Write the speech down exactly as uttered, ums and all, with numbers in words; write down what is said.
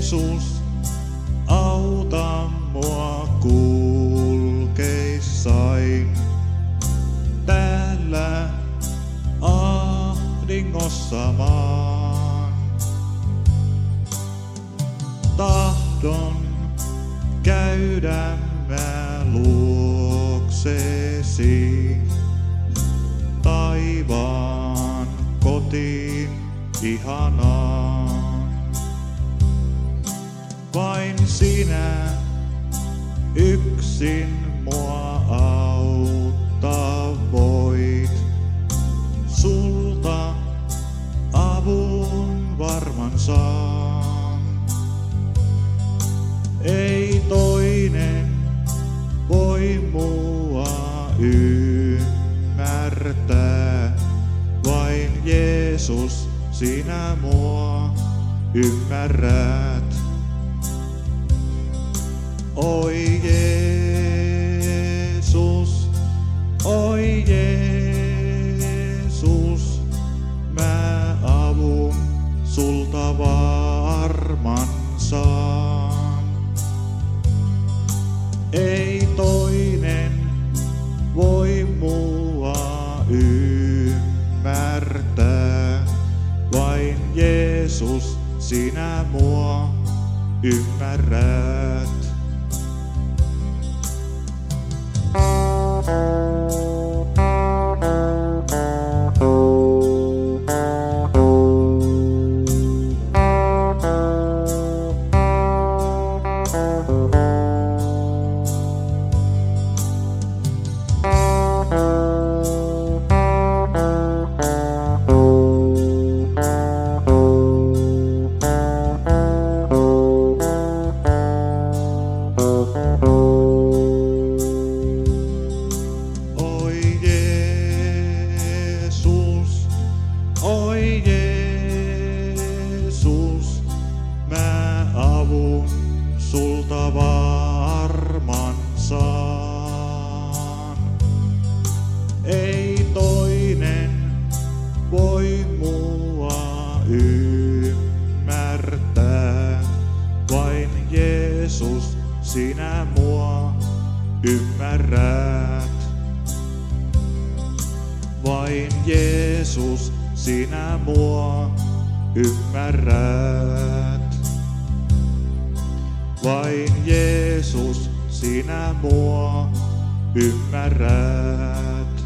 Jeesus, auta mua kulkeissain täällä ahdingossa maan. Tahdon käydä mä luoksesi taivaan kotiin ihanaan. Vain sinä yksin mua auttaa voit. Sulta avun varman saan. Ei toinen voi mua ymmärtää, vain Jeesus, sinä mua ymmärrät. Oi Jeesus, oi Jeesus, mä avun sulta varman saan. Ei toinen voi mua ymmärtää, vain Jeesus, sinä mua ymmärrät. Oi Jeesus, mä avun sulta varman saan. Ei toinen voi mua ymmärtää, vain Jeesus, sinä mua ymmärrät. Vain Jeesus, sinä mua ymmärrät. Vain Jeesus, sinä mua ymmärrät.